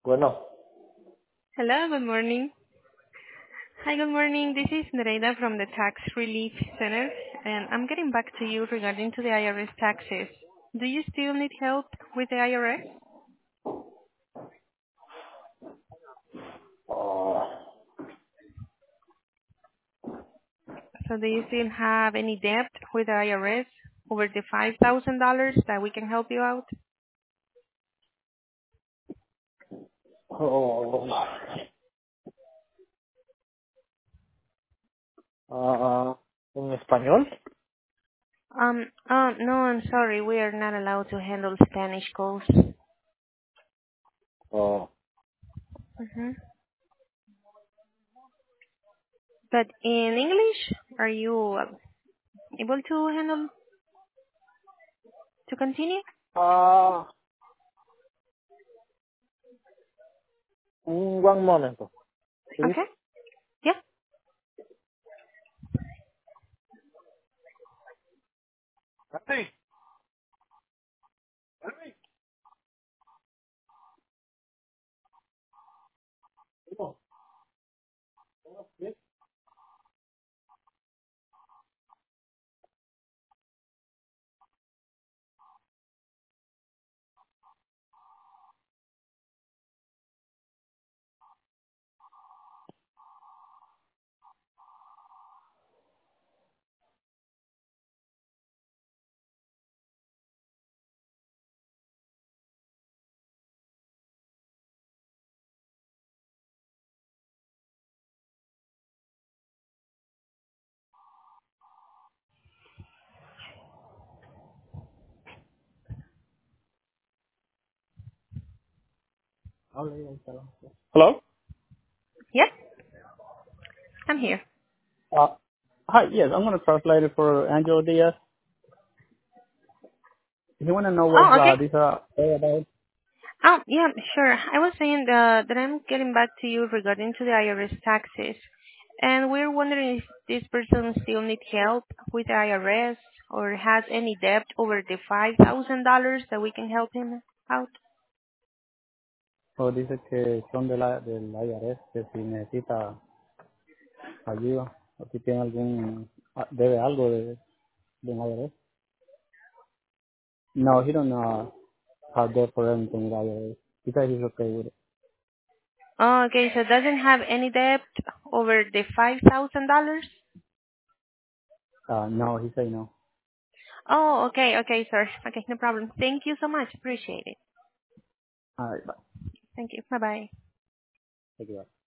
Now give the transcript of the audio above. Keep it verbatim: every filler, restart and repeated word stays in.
Bueno, Hello, good morning. Hi, good morning. This is Nereida from the Tax Relief Center, and I'm getting back to you regarding to the I R S taxes. Do you still need help with the I R S? ah, So do you still have any debt with the I R S over the five thousand dollars that we can help you out? oh, ah, ¿en español? Um, um, no, I'm sorry. We are not allowed to handle Spanish calls. Oh, hmm But in English, are you uh, able to handle, to continue? ah, un one momento, please. Okay. Yeah. Hey, hello? Yeah. I'm here. Uh, hi, yes, I'm going to translate it for Angelo Diaz. You want to know what Oh, uh, okay. these are all about? Oh, yeah, sure. I was saying uh, that I'm getting back to you regarding to the I R S taxes, and we're wondering if this person still needs help with the I R S or has any debt over the five thousand dollars that we can help him out. O dice que son de la, del I R S, que si necesita ayuda, o si tiene algún, ah, debe algo de, de I R S. No, he don't uh, have debt for anything with I R S. He said he's okay with it. Oh, okay, so doesn't have any debt over the five thousand dollars. Uh, no, he said no. Oh, okay, okay, sir. Okay, no problem. Thank you so much. Appreciate it. All right, bye. Thank you. Bye bye. Take care.